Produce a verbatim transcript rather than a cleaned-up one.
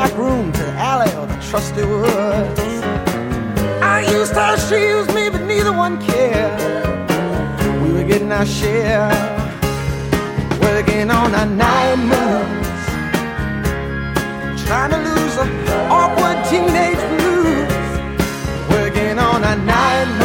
back room to the alley or the trusty woods. I used her, she used me, but neither one cared. We were getting our share, working on our night moves, trying to lose the awkward teenage blues, working on our night moves.